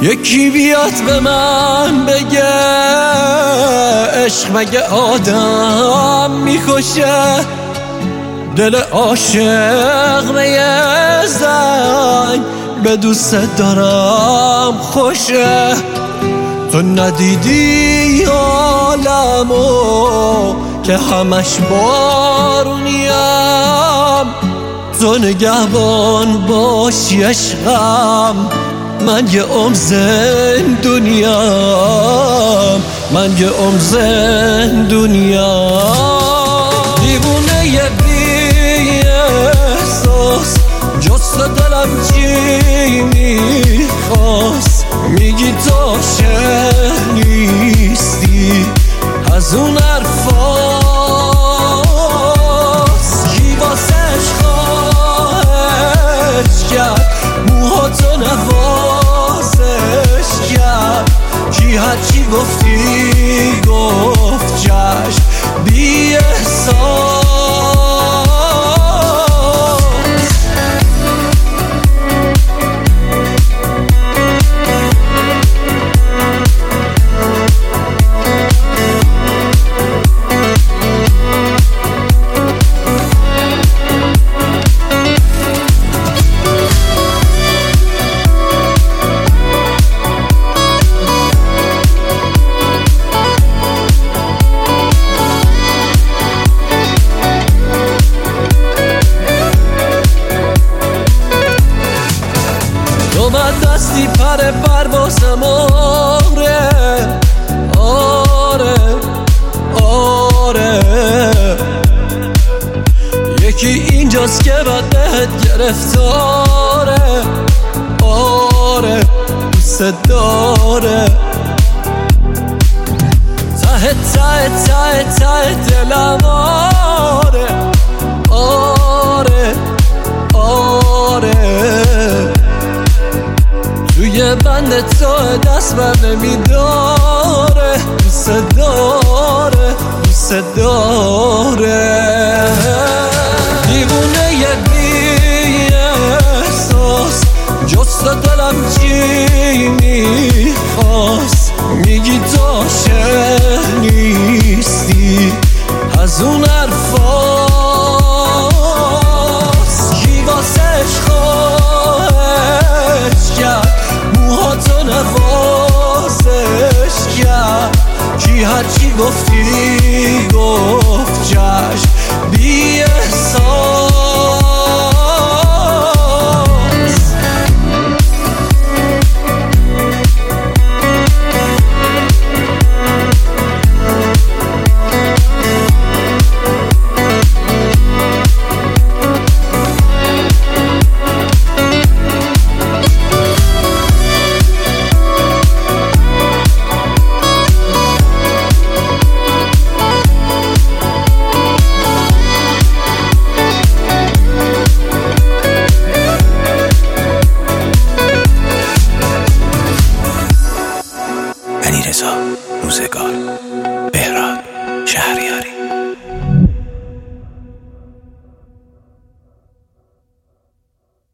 یکی بیاد به من بگه عشق مگه آدم میکشه؟ دل عاشق به یه زنگ به دوست دارم خوشه. تو ندیدی عالمو که همش بارونیم، تو نگهبان باشی عشقم، من یه عمر زندونیم، من یه عمر زندونیم. دیوونه یه بی احساس جست دلم چی میخواست، میگی تو عاشق نیستی از اون حرفاست. کی واسش خواهش کرد موهاتو نوازش کرد؟ کی هرچی گفتی گفت چشم بی احساس. من دستی پر پروازم، آره آره آره. یکی اینجاست که بعد بهت گرفتاره، آره دوست داره. ته ته ته ته دلم، آره آره آره. توی بند تو دست بر نمیداره، دوست داره دوست داره. دیوونه یه بی احساس جست دلم چی میخواست، میگی تو عاشق نیستی از اون حرفاست. کی واسش خواهش کرد موهاتو نوازش کرد؟ کی هرچی گفتی گفت چشم بی احساس. علیرضا روزگار، بهراد شهریاری.